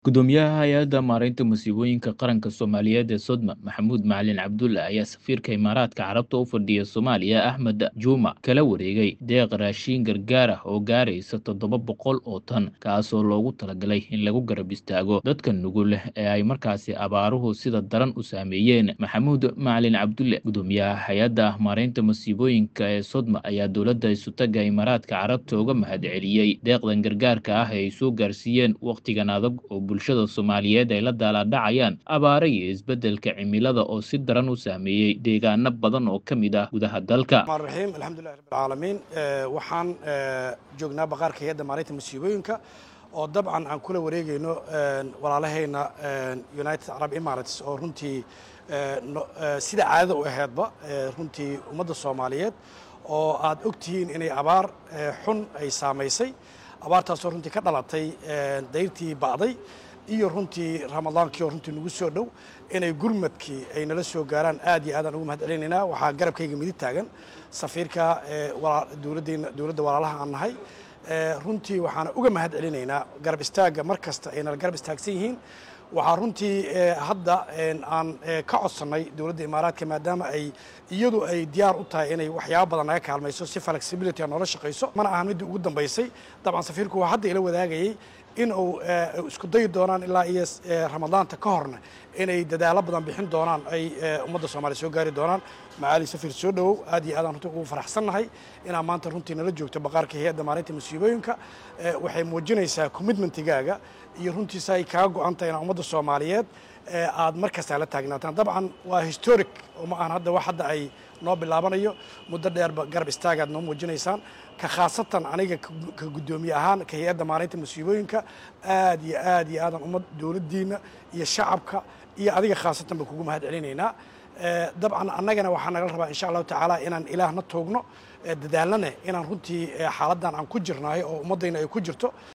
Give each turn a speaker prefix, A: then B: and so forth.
A: Gudoomiyaha Hay'adda Maareynta Musiibooyinka Qaranka Soomaaliyeed ee Sodma, Maxamuud Macalin Cabdulle ayaa safiirka Imaaraadka Carabta u fadhiya Soomaaliya Axmed Juma kala wareegay deeq raashin gargaar ah oo gaaraysa 700 oo tan, kaasoo loogu talagalay in lagu garab istaago dadka nugul ee ay markaasi abaaruhu sida daran u saameeyeen. Maxamuud Macalin Cabdulle, Gudoomiyaha Hay'adda Maareynta Musiibooyinka ee Sodma, ayaa dowladda isutaga Imaaraadka Carabta uga mahadceliyey deeqdan gargaarka ah ee ay soo gaarsiiyeen waqtigan adag oo bulshada Soomaaliyeed ay la daalaa-dhacayaan abaaro iyo isbeddelka cimilada oo si daran u saameeyey deegaano badan oo ka mid ah gudaha dalka.
B: الرحيم الحمد لله رب العالمين waxaan joognaa baqaarka hay'adda maareynta musiibooyinka oo dabcan aan kula wareegayno walaalahayna United Arab Emirates oo runtii sida caadada u ahaydba runtii ummadda Soomaaliyeed oo aad ogtihiin inay abaar xun ay saamaysay abaartaas oo runtii ka dhalatay dayrtii bacday iyo runtii ramadaankii oo runtii nagu soo dhow inay gurmadkii ay nala soo gaaraan aad iyo aadaan ugu mahadcelinaynaa. waxaa garabkayga midig taagan safiirka dowladda walaalaha aan nahay runtii waxaana uga mahadcelinaynaa garab istaagga mar kasta ay nala garab istaagsan yihiin. waxaa runtii hadda aan ka codsannay dowladda imaaraadka maadaama ay iyadu ay diyaar u tahay inay waxyaabo badan naga kaalmayso si flexibility noola shaqayso, mana ahan midii ugu dambaysay. dabcan safiirku waa hadda ila wadaagayay in uu isku dayi doonaan ilaa iyo ramadaanta ka horna inay dadaalo badan bixin doonaan ay ummadda Soomaaliya soo gaari doonaan. macaali safiir soo dhowow, aad iyo aadaan runtii ugu faraxsannahay inaa maanta runtii nala joogto baqaarka hay'adda maareynta musiibooyinka. waxay muujinaysaa commitmentigaaga iyo runtiisa ay kaaga go'an tahay inaa ummadda Soomaaliyeed aad mar kasta la taagnaataan. dabcan waa historic oo ma ahan hadda wax hadda ay noo bilaabanayo, muddo dheerba garab istaagaad noo muujinaysaan. ka khaasatan aniga ka guddoomiye ahaan ka hay'adda maareynta musiibooyinka aad iyo aadan ummad dowladdiina iyo shacabka iyo adiga khaasatan ba kugu mahadcelinaynaa. dabcan annagana waxaa naga rabaa insha allahu tacaala inaan ilaahna toogno dadaalnane inaan runtii xaaladdan aan ku jirnahay oo ummaddayna ay ku jirto